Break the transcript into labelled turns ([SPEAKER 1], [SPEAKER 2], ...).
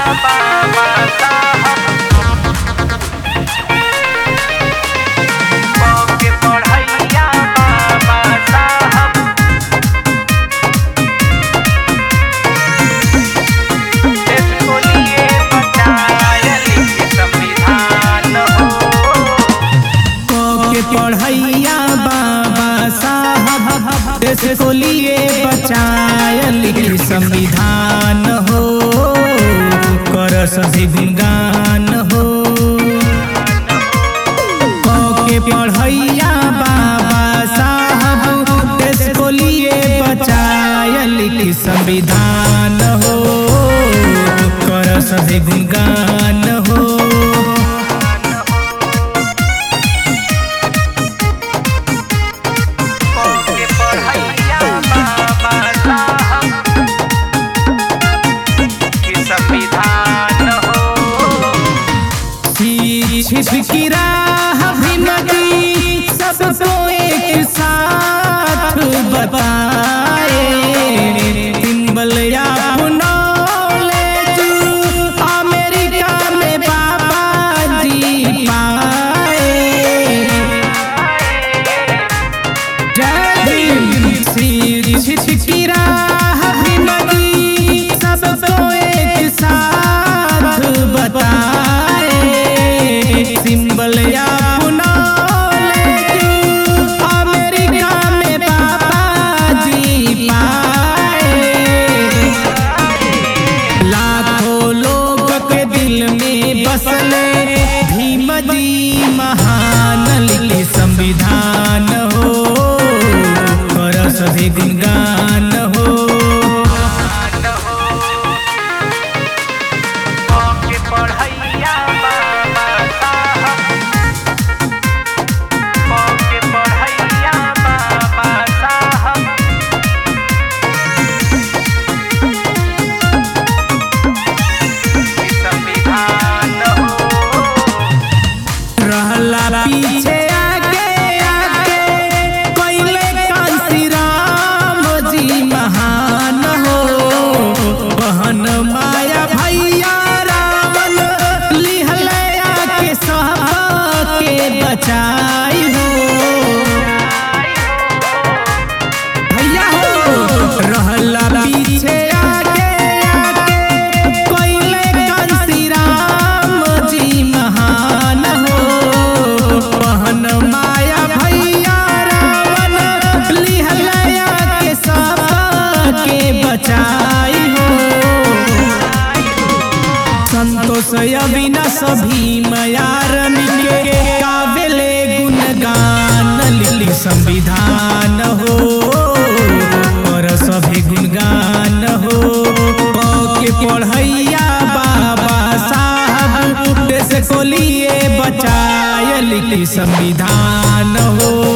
[SPEAKER 1] बाबा साहब के पढ़ैया बाबा साहब देश को लिए बचाया लिखे संविधान हो।
[SPEAKER 2] के पढ़ैया बाबा साहब देश को लिए बचाया लिखे संविधान हो। कर सभी गुणगान हो। के पढ़ैया बाबा साहब देश को लिए बचाया लिखे संविधान हो। कर सभी गुणगान हो।
[SPEAKER 1] के पढ़ैया बाबा साहब के संविधान हो।
[SPEAKER 2] शिक्षित की राह भी नदी सबको एक साथ बताए। सिंबल या नॉलेज अमेरिका में बाबा जी पाए। जय भीम। शिक्षित की राह भी नदी सबको एक साथ बताए। सिंबल या नॉलेज अमेरिका में बाबा जी पाए। लाखों लोग के दिल में बसले भीम जी महान लिखे संविधान हो। कर सभी गुणगान हो।
[SPEAKER 1] के पढ़ैया बाबा साहब के पढ़ैया बाबा साहब के संविधान हो।
[SPEAKER 2] रहला पीछे आगे आगे कोइले कांसी राम जी महान हो। बहन माया भैया रावण लिहलया के सबके बचाई हो। भैया हो रहला पीछे आगे आगे कोइले कांसी राम जी महान हो। बहन माया भैया रावण लिहलया के सबके बचाई हो। संतोष अविनाश भीम यारन के गावेले गुणगान लिखी संविधान हो। और सभी गुणगान हो। के पढ़ैया बाबा साहब देश को लिए बचाया लिखी संविधान हो।